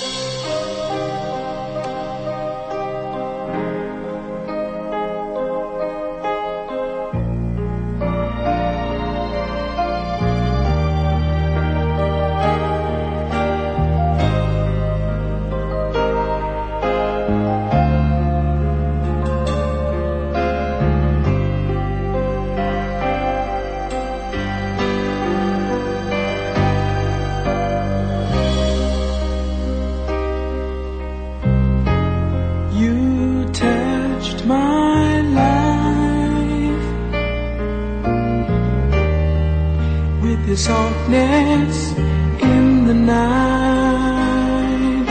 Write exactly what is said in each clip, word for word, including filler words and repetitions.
My life with your softness in the night.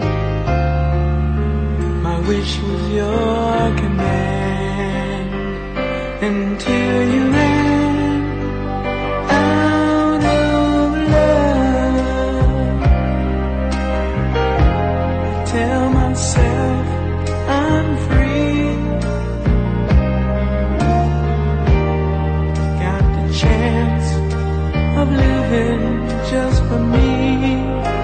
My wish was your command until you ran out of love. I tell myself I'm free. Of living just for me.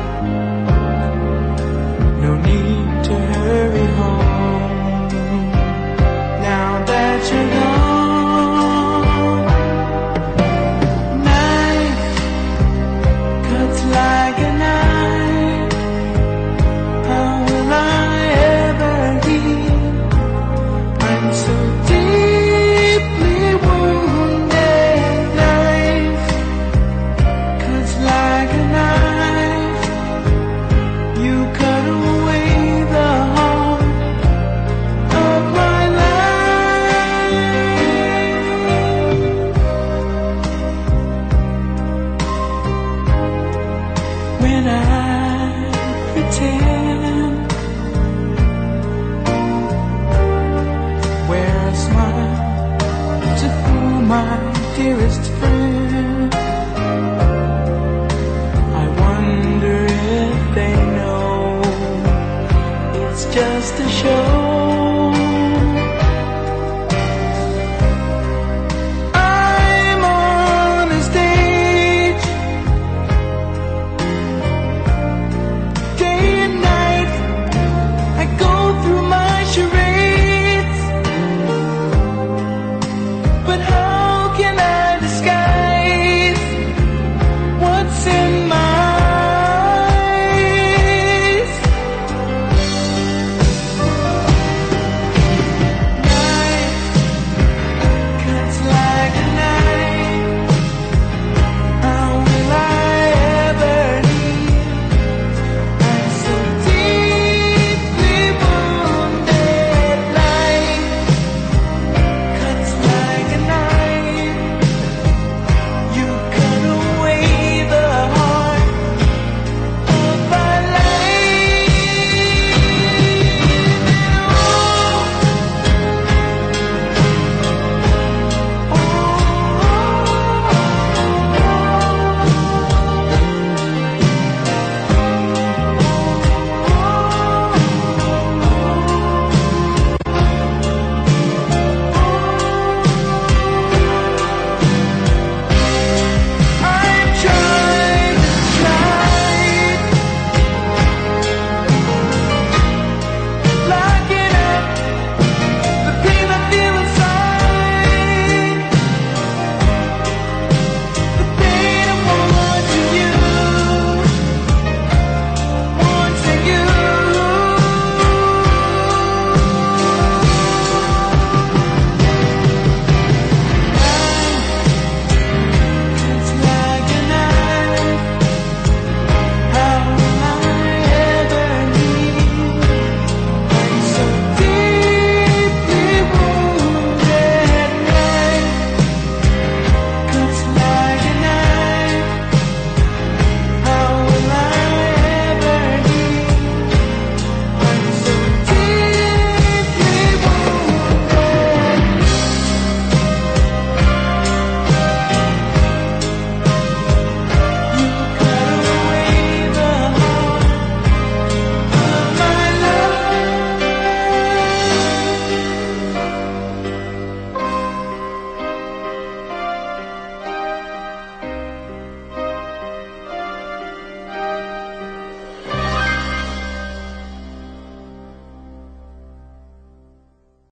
No need to hurry home now that you're gone. Knife cuts like a knife. How will I ever heal? I'm so deeply wounded. Like a knife, you cut away the heart of my life. When I pretend, wear a smile to fool my dearest friend. They know it's just a show.